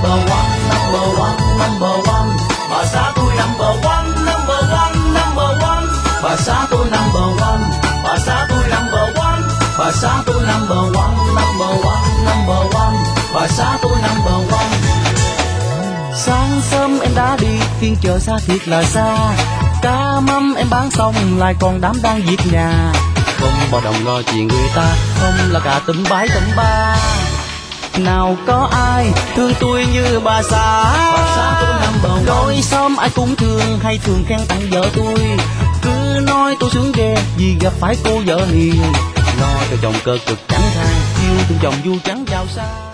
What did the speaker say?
number one, number one, number one. Bà xã tôi number one, number one, number one. Bà xã tôi number one, bà xã tôi number one. Bà xã tôi number one, number one, number one. Bà xã tôi number one. Sáng sớm em đã đi, phiên chợ xa thiệt là xa. Cá mắm em bán xong lại còn đám đang việc nhà. Không bao đồng lo chuyện người ta, không là cả tụm bái tụm ba. Nào có ai thương tôi như bà xã tôi number one. Đôi xóm ai cũng thương hay thường khen tặng vợ tôi. Cứ nói tôi sướng ghê vì gặp phải cô vợ hiền. Lo cho chồng cơ cực chẳng than, yêu thương chồng vui trắng giàu xa.